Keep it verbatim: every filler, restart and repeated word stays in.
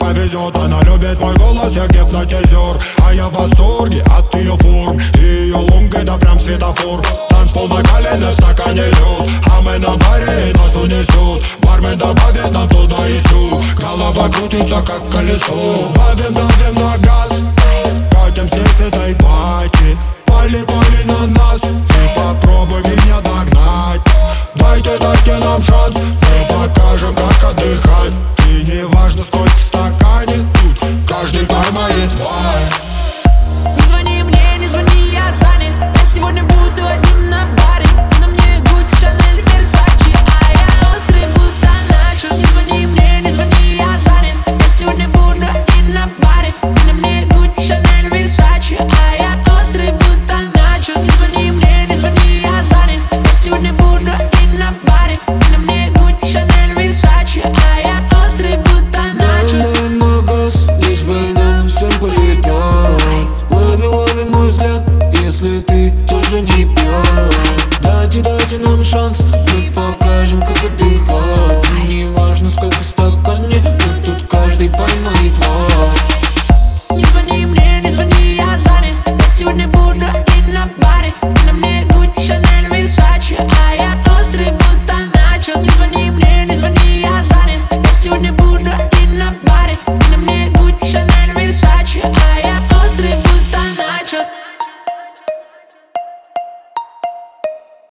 повезет. Она любит мой голос, я гипнотизер. А я в восторге от ее форм. И ее лунг это прям светофор. Танцпол на колене, в стакане лед. А мы на баре и нас унесут. Бармен добавит нам туда и сюда. Голова крутится как колесо. Давим, давим на газ. Катим с ней